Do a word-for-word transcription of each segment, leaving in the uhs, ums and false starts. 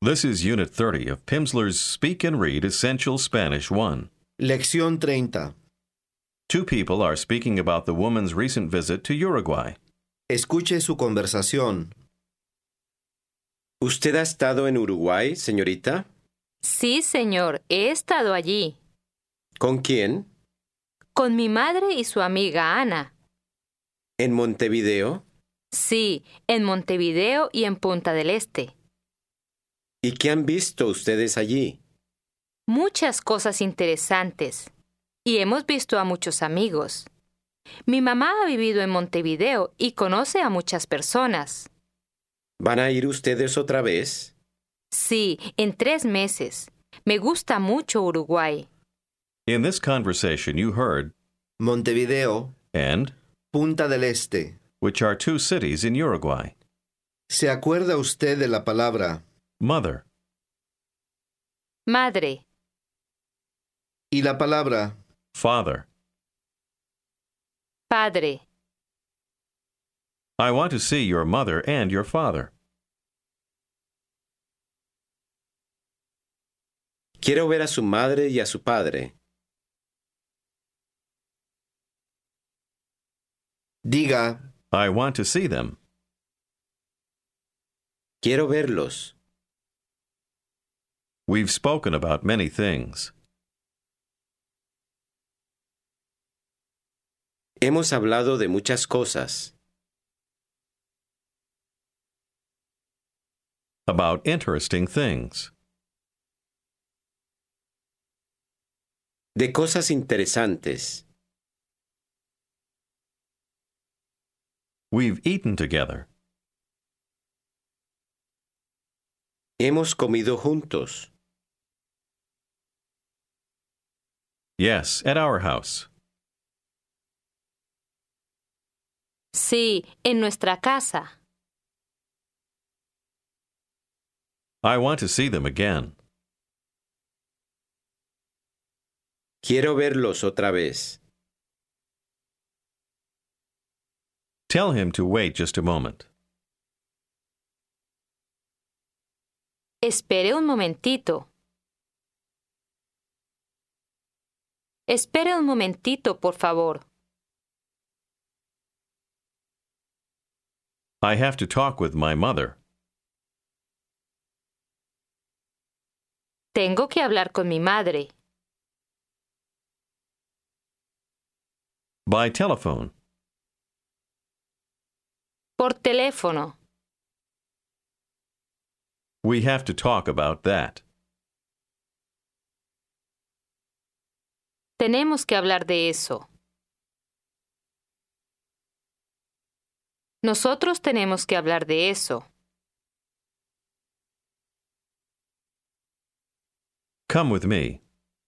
This is Unit thirty of Pimsleur's Speak and Read Essential Spanish one. Lección treinta. Two people are speaking about the woman's recent visit to Uruguay. Escuche su conversación. ¿Usted ha estado en Uruguay, señorita? Sí, señor, he estado allí. ¿Con quién? Con mi madre y su amiga Ana. ¿En Montevideo? Sí, en Montevideo y en Punta del Este. ¿Y qué han visto ustedes allí? Muchas cosas interesantes. Y hemos visto a muchos amigos. Mi mamá ha vivido en Montevideo y conoce a muchas personas. ¿Van a ir ustedes otra vez? Sí, en tres meses. Me gusta mucho Uruguay. In this conversation, you heard Montevideo, and, Punta del Este. which are two cities in Uruguay. ¿Se acuerda usted de la palabra Mother, Madre, y la palabra father. padre? I want to see your mother and your father. Quiero ver a su madre y a su padre. diga I want to see them. Quiero verlos. We've spoken about many things. Hemos hablado de muchas cosas. About interesting things. De cosas interesantes. We've eaten together. Hemos comido juntos. Yes, at our house. Sí, en nuestra casa. I want to see them again. Quiero verlos otra vez. Tell him to wait just a moment. Espere un momentito. Espere un momentito, por favor. I have to talk with my mother. Tengo que hablar con mi madre. By telephone. Por teléfono. We have to talk about that. Tenemos que hablar de eso. Nosotros tenemos que hablar de eso. Come with me.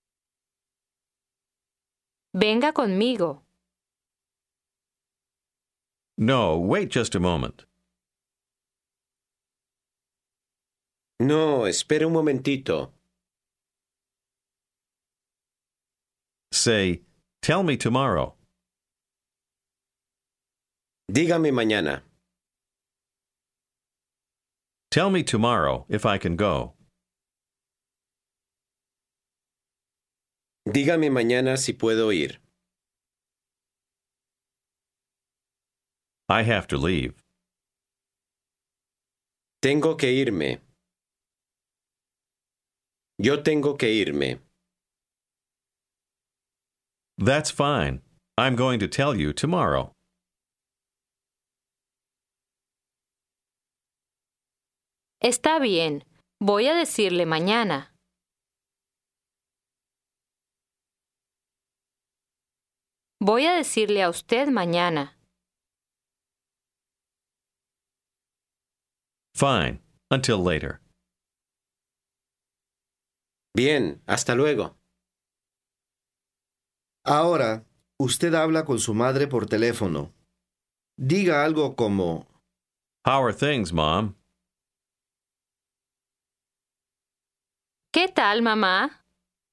Venga conmigo. No, wait just a moment. No, espere un momentito. Say, tell me tomorrow. Dígame mañana. Tell me tomorrow if I can go. Dígame mañana si puedo ir. I have to leave. Tengo que irme. Yo tengo que irme. That's fine. I'm going to tell you tomorrow. Está bien. Voy a decirle mañana. Voy a decirle a usted mañana. Fine. Until later. Bien, hasta luego. ahora, usted habla con su madre por teléfono. Diga algo como How are things, Mom? ¿Qué tal, mamá?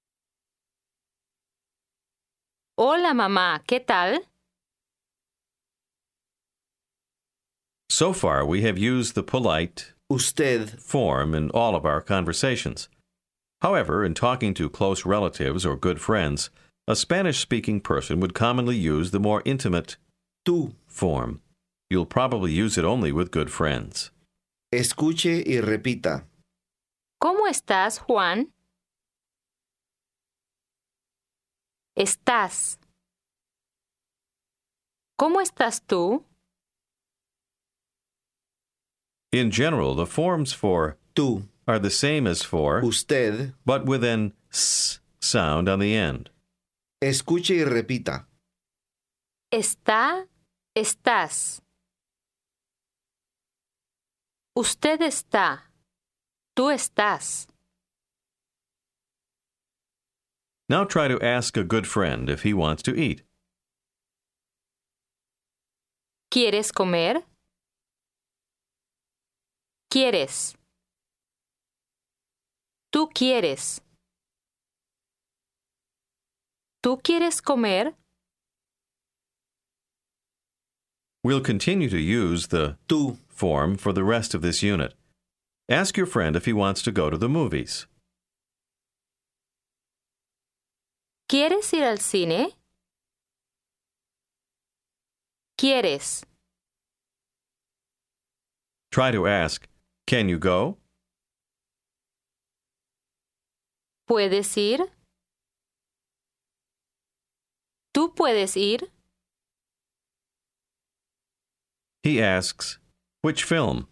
Hola, mamá, ¿qué tal? So far, we have used the polite usted, form in all of our conversations. However, in talking to close relatives or good friends, a Spanish-speaking person would commonly use the more intimate tú. form. You'll probably use it only with good friends. Escuche y repita. ¿Cómo estás, Juan? Estás. ¿Cómo estás tú? In general, the forms for Tú, are the same as for, usted, but with an s sound on the end. escuche y repita. Está, estás. Usted está. Tú estás. Now try to ask a good friend if he wants to eat. ¿Quieres comer? ¿Quieres? ¿Tú quieres? ¿Tú quieres comer? We'll continue to use the Tú, form for the rest of this unit. Ask your friend if he wants to go to the movies. ¿Quieres ir al cine? ¿Quieres? Try to ask, can you go? ¿Puedes ir? ¿Tú puedes ir? He asks, which film?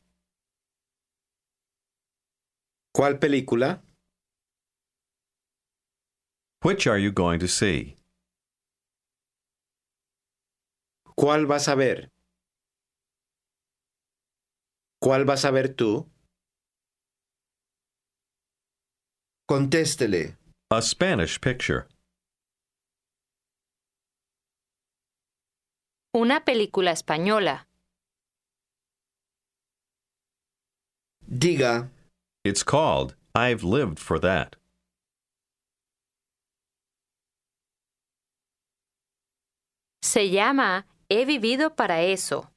¿Cuál película? Which are you going to see? ¿Cuál vas a ver? ¿Cuál vas a ver tú? contéstele. A Spanish picture. Una película española. Diga, It's called I've Lived for That. Se llama He vivido para eso.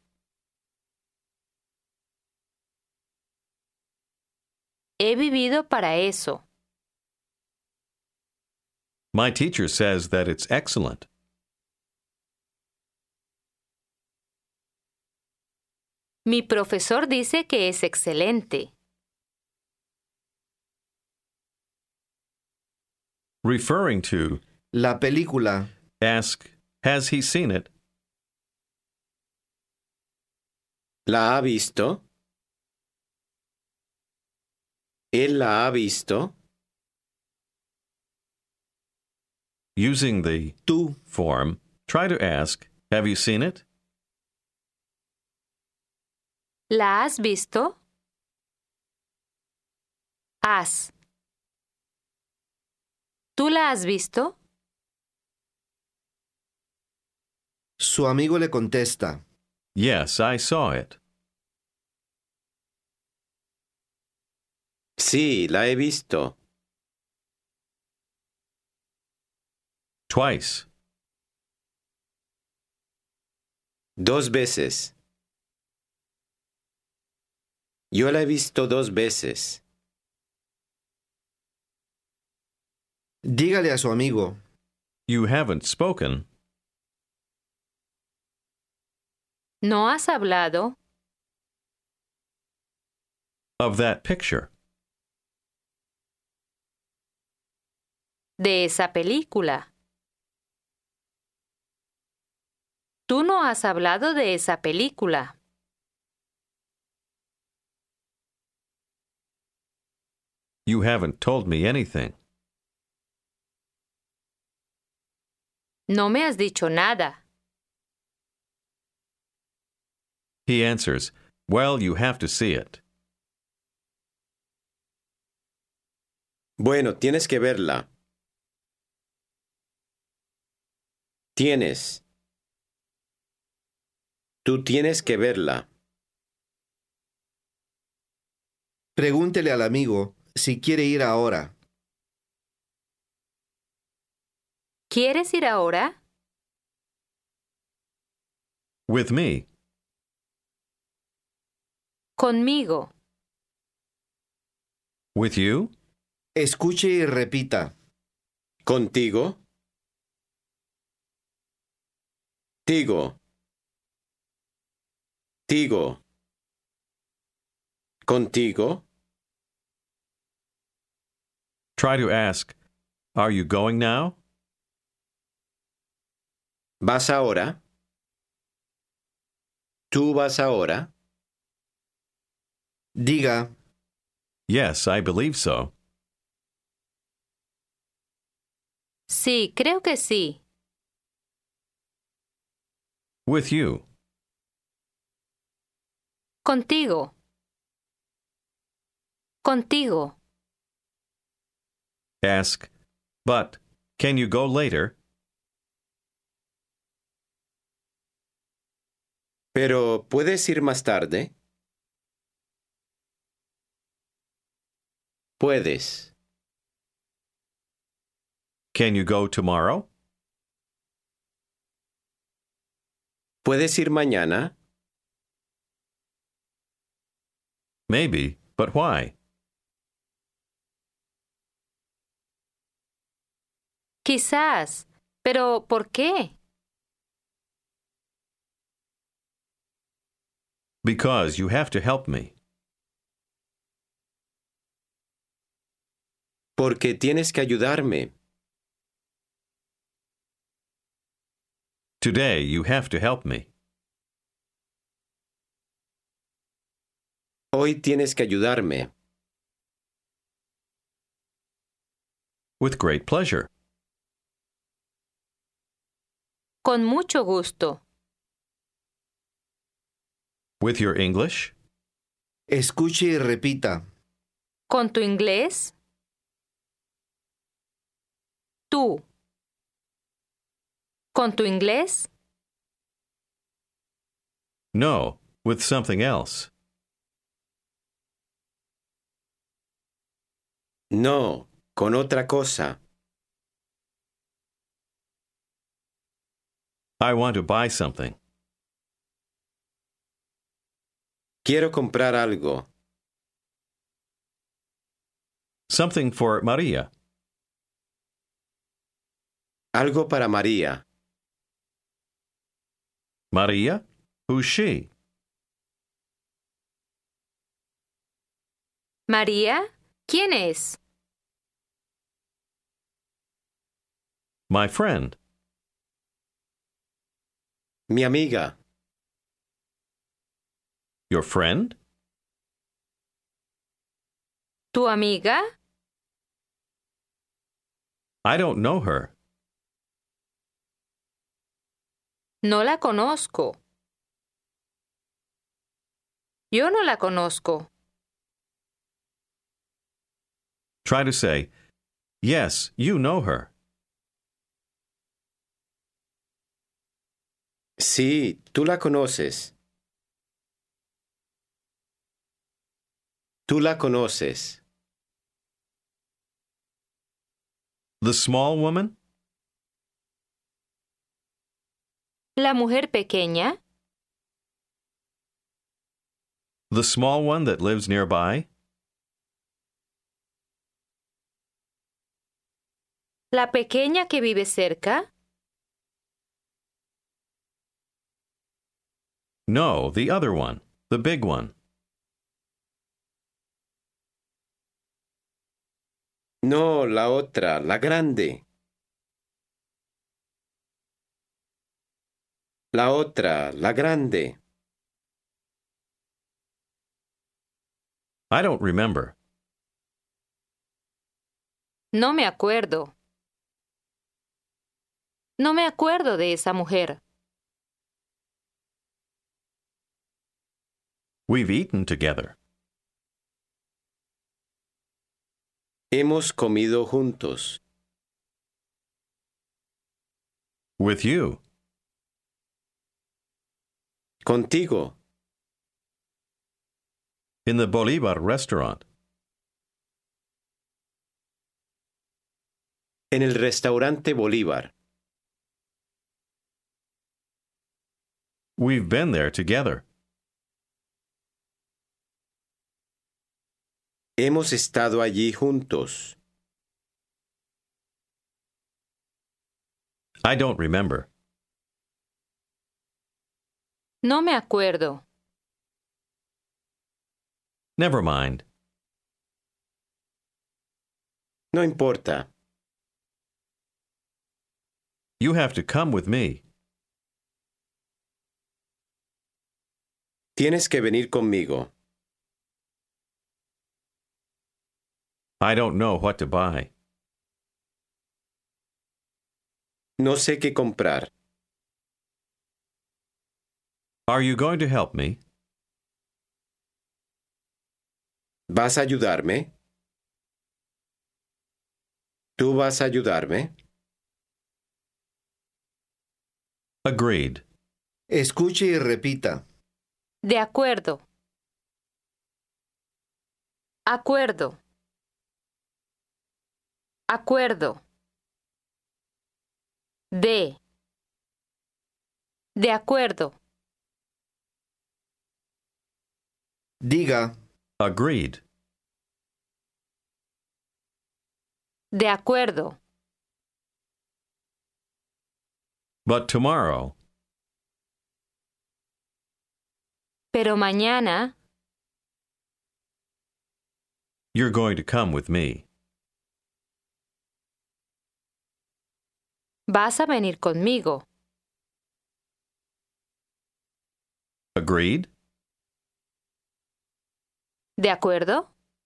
He vivido para eso. My teacher says that it's excellent. Mi profesor dice que es excelente. Referring to, la película. ask, has he seen it? ¿La ha visto? ¿Él la ha visto? Using the Tú, form, try to ask, have you seen it? ¿La has visto? Has. ¿Tú la has visto? su amigo le contesta. Yes, I saw it. Sí, la he visto. Twice. Dos veces. Yo la he visto dos veces. Dígale a su amigo. You haven't spoken. ¿No has hablado? Of that picture. De esa película. Tú no has hablado de esa película. You haven't told me anything. No me has dicho nada. He answers, well, you have to see it. Bueno, tienes que verla. Tienes. Tú tienes que verla. Pregúntele al amigo si quiere ir ahora. ¿Quieres ir ahora? With me. Conmigo. With you? Escuche y repita. ¿Contigo? Tigo. Tigo. ¿Contigo? Try to ask, are you going now? ¿Vas ahora? ¿Tú vas ahora? Diga, Yes, I believe so. Sí, creo que sí. With you. Contigo. Contigo. Ask, but can you go later? ¿Pero puedes ir más tarde? Puedes. Can you go tomorrow? ¿Puedes ir mañana? Maybe, but why? Quizás. Pero, ¿por qué? Because you have to help me. Porque tienes que ayudarme. Today you have to help me. Hoy tienes que ayudarme. With great pleasure. Con mucho gusto. With your English? escuche y repita. ¿Con tu inglés? Tú. ¿Con tu inglés? No, with something else. No, con otra cosa. I want to buy something. Quiero comprar algo. Something for Maria. Algo para María. Maria? Who's she? ¿María? ¿Quién es? My friend. Mi amiga. Your friend? ¿Tu amiga? I don't know her. No la conozco. Yo no la conozco. Try to say, yes, you know her. Sí, tú la conoces. Tú la conoces. The small woman? ¿La mujer pequeña? The small one that lives nearby? ¿La pequeña que vive cerca? No, the other one. The big one. No, la otra, la grande. La otra, la grande. I don't remember. No me acuerdo. No me acuerdo de esa mujer. We've eaten together. Hemos comido juntos. With you. Contigo. In the Bolivar restaurant. En el restaurante Bolívar. We've been there together. Hemos estado allí juntos. I don't remember. No me acuerdo. Never mind. No importa. You have to come with me. Tienes que venir conmigo. I don't know what to buy. No sé qué comprar. Are you going to help me? ¿Vas a ayudarme? ¿Tú vas a ayudarme? Agreed. Escuche y repita. De acuerdo. Acuerdo. Acuerdo. De. De acuerdo. Diga. Agreed. De acuerdo. But tomorrow. Pero mañana You're going to come with me. vas a venir conmigo. Agreed? ¿De acuerdo?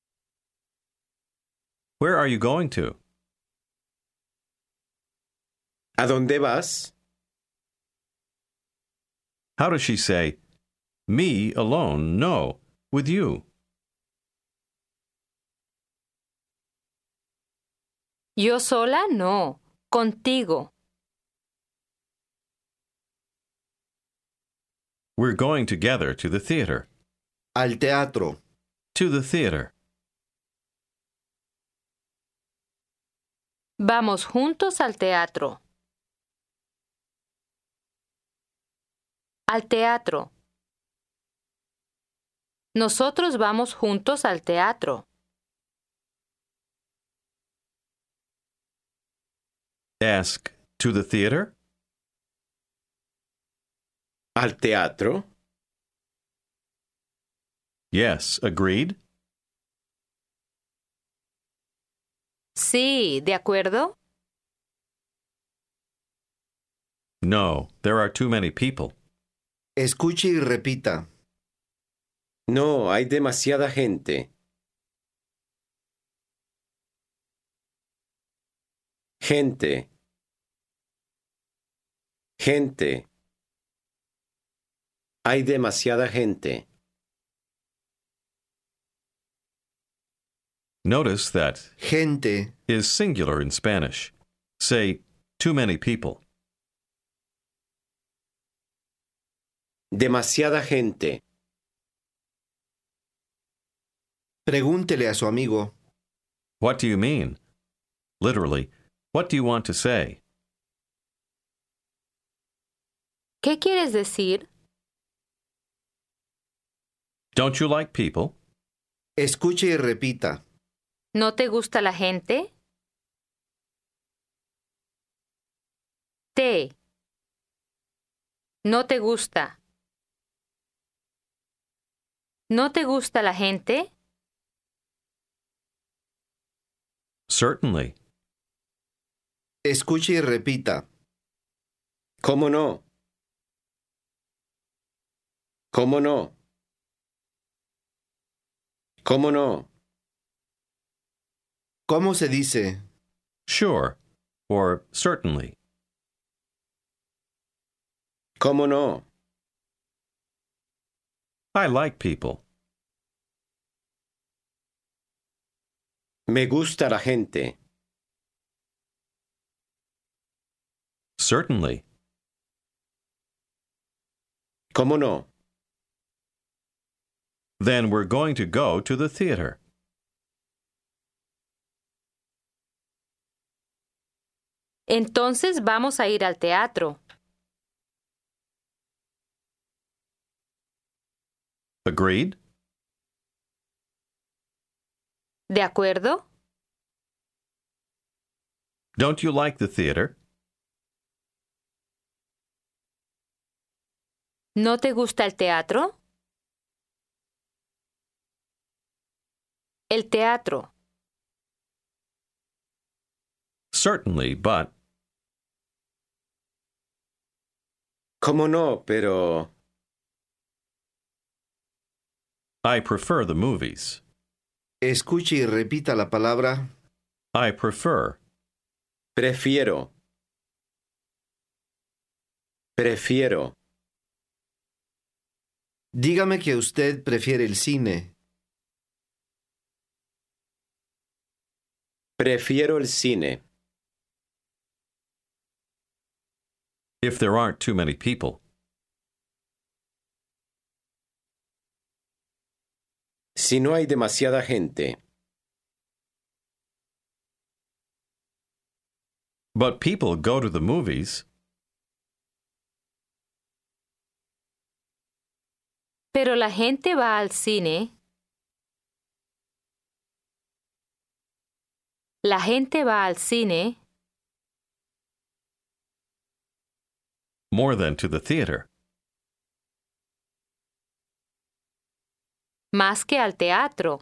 Where are you going to? ¿A dónde vas? How does she say, me alone? No, with you. Yo sola no, contigo. We're going together to the theater. Al teatro. To the theater. Vamos juntos al teatro. Al teatro. Nosotros vamos juntos al teatro. Ask, to the theater? ¿Al teatro? Yes, agreed? Sí, ¿de acuerdo? No, there are too many people. Escuche y repita. No, hay demasiada gente. Gente. Gente. Hay demasiada gente. Notice that Gente. is singular in Spanish. Say, too many people. Demasiada gente. Pregúntele a su amigo. What do you mean? Literally, what do you want to say? ¿Qué quieres decir? Don't you like people? Escuche y repita. ¿No te gusta la gente? Te. ¿No te gusta? ¿No te gusta la gente? Certainly. Escuche y repita. ¿Cómo no? ¿Cómo no? ¿Cómo no? ¿Cómo se dice? Sure. Or certainly. ¿Cómo no? I like people. Me gusta la gente. Certainly. ¿Cómo no? Then we're going to go to the theater. Entonces vamos a ir al teatro. Agreed? ¿De acuerdo? Don't you like the theater? ¿No te gusta el teatro? El teatro. Certainly, but ¿Cómo no? Pero... I prefer the movies. Escuche y repita la palabra I prefer. Prefiero. Prefiero. dígame que usted prefiere el cine. Prefiero el cine. If there aren't too many people. Si no hay demasiada gente. But people go to the movies. Pero la gente va al cine. La gente va al cine More than to the theater. más que al teatro.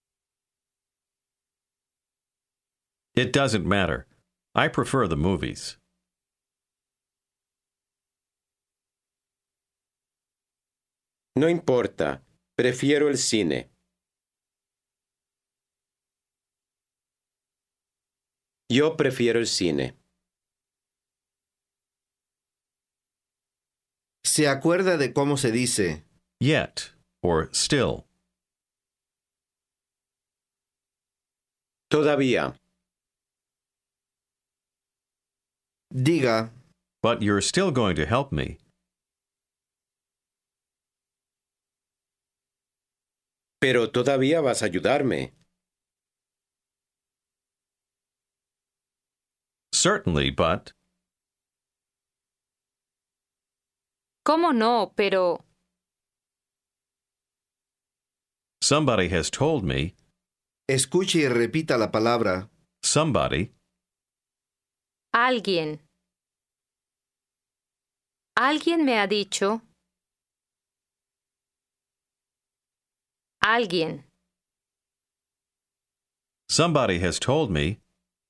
It doesn't matter. I prefer the movies. No importa. Prefiero el cine. Yo prefiero el cine. ¿Se acuerda de cómo se dice Yet, or still. Todavía. diga But you're still going to help me. Pero todavía vas a ayudarme. Certainly, but ¿Cómo no? Pero somebody has told me, escuche y repita la palabra somebody, alguien. Alguien me ha dicho. Alguien. somebody has told me,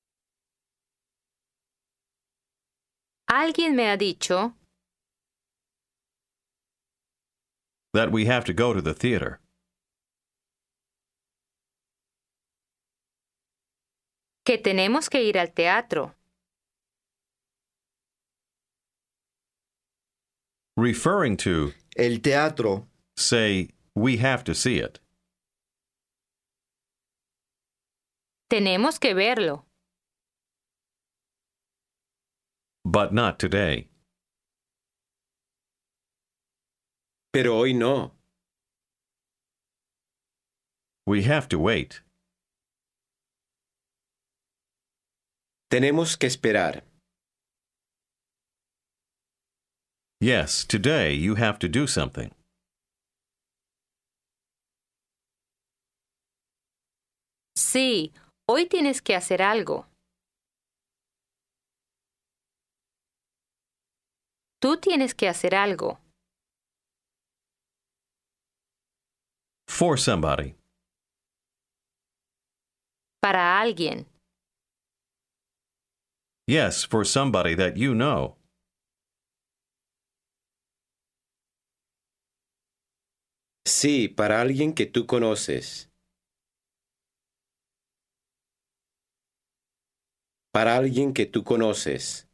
Alguien me ha dicho that we have to go to the theater. que tenemos que ir al teatro. Referring to, el teatro. say, we have to see it. Tenemos que verlo. But not today. Pero hoy no. We have to wait. Tenemos que esperar. Yes, today you have to do something. Sí, hoy tienes que hacer algo. Tú tienes que hacer algo. For somebody. Para alguien. Yes, for somebody that you know. Sí, para alguien que tú conoces. Para alguien que tú conoces.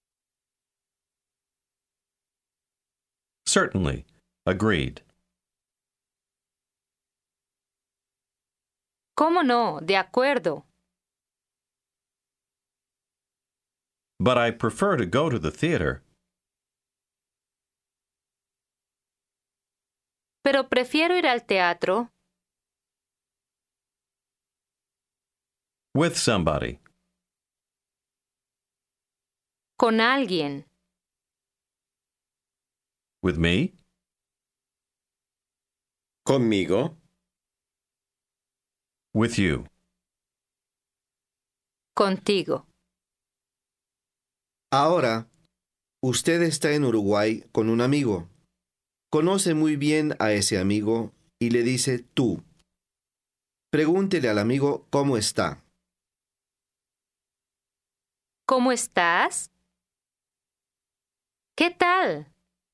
Certainly. Agreed. ¿Cómo no? De acuerdo. But I prefer to go to the theater. Pero prefiero ir al teatro With somebody. con alguien. With me? ¿Conmigo? With you. Contigo. Ahora, usted está en Uruguay con un amigo. Conoce muy bien a ese amigo y le dice tú. Pregúntele al amigo cómo está. ¿Cómo estás? ¿Qué tal?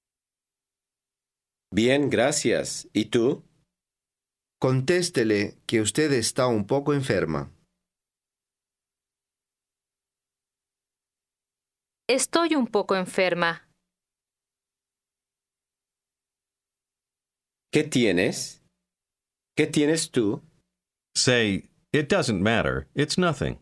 Bien, gracias. ¿Y tú? Contéstele que usted está un poco enferma. Estoy un poco enferma. ¿Qué tienes? ¿Qué tienes tú? Say, it doesn't matter, it's nothing.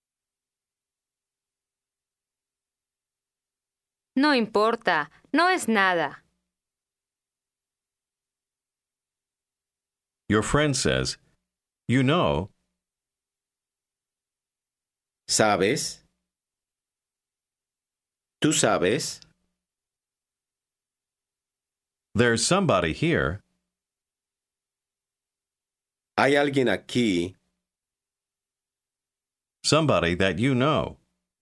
No importa, no es nada. Your friend says, you know, ¿Sabes? ¿Tú sabes? there's somebody here. Hay alguien aquí. Somebody that you know.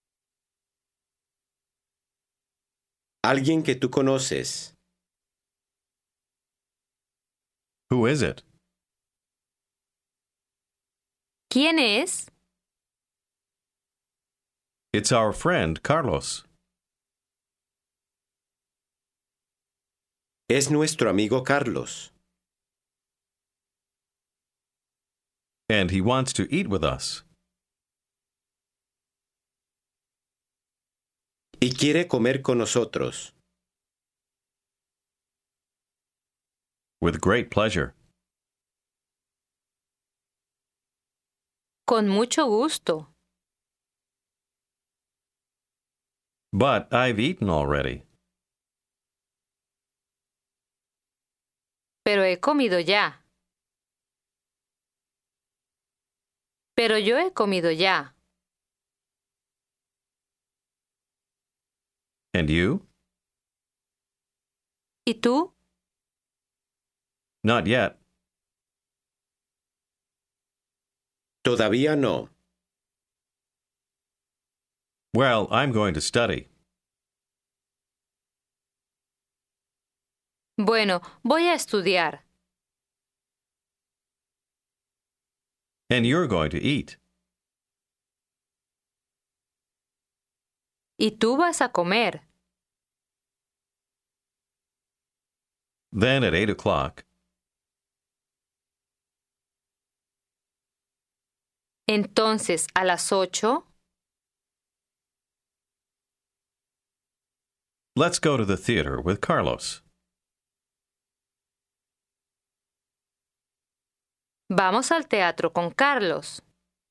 Alguien que tú conoces. Who is it? ¿Quién es? It's our friend, Carlos. Es nuestro amigo Carlos. And he wants to eat with us. Y quiere comer con nosotros. With great pleasure. Con mucho gusto. But I've eaten already. Pero he comido ya. Pero yo he comido ya. And you? ¿Y tú? Not yet. Todavía no. Well, I'm going to study. Bueno, voy a estudiar. And you're going to eat. ¿Y tú vas a comer? Then at eight o'clock, Entonces, a las ocho, let's go to the theater with Carlos. vamos al teatro con Carlos.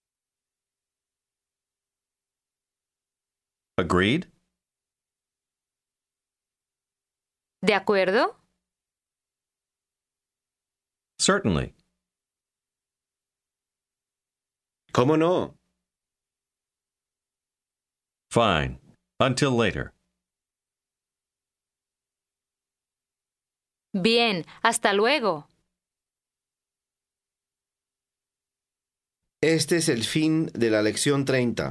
Agreed? ¿De acuerdo? Certainly. ¿Cómo no? Fine. Until later. Bien, hasta luego. Este es el fin de la lección treinta.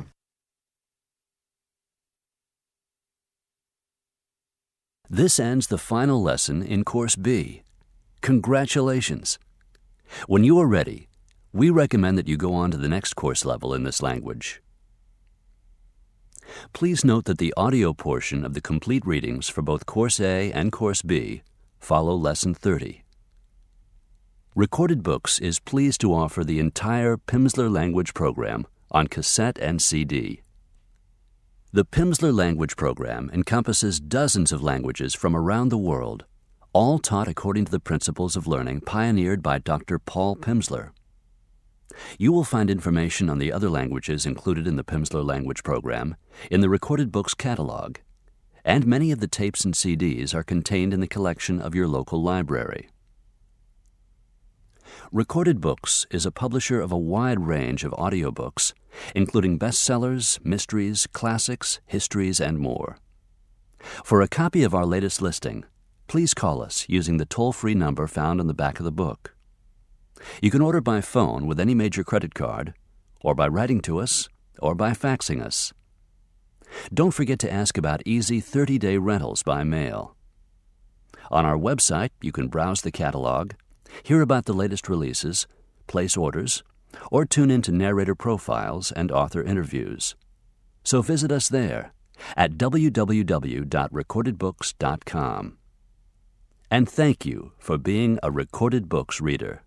This ends the final lesson in Course B. Congratulations! When you are ready, we recommend that you go on to the next course level in this language. Please note that the audio portion of the complete readings for both Course A and Course B follow Lesson thirty. Recorded Books is pleased to offer the entire Pimsleur language program on cassette and C D. The Pimsleur language program encompasses dozens of languages from around the world, all taught according to the principles of learning pioneered by Doctor Paul Pimsleur. You will find information on the other languages included in the Pimsleur language program in the Recorded Books catalog, and many of the tapes and C Ds are contained in the collection of your local library. Recorded Books is a publisher of a wide range of audiobooks, including bestsellers, mysteries, classics, histories, and more. For a copy of our latest listing, please call us using the toll-free number found on the back of the book. You can order by phone with any major credit card, or by writing to us or by faxing us. Don't forget to ask about easy thirty-day rentals by mail. On our website, you can browse the catalog, hear about the latest releases, place orders, or tune into narrator profiles and author interviews. So visit us there at w w w dot recorded books dot com. And thank you for being a Recorded Books reader.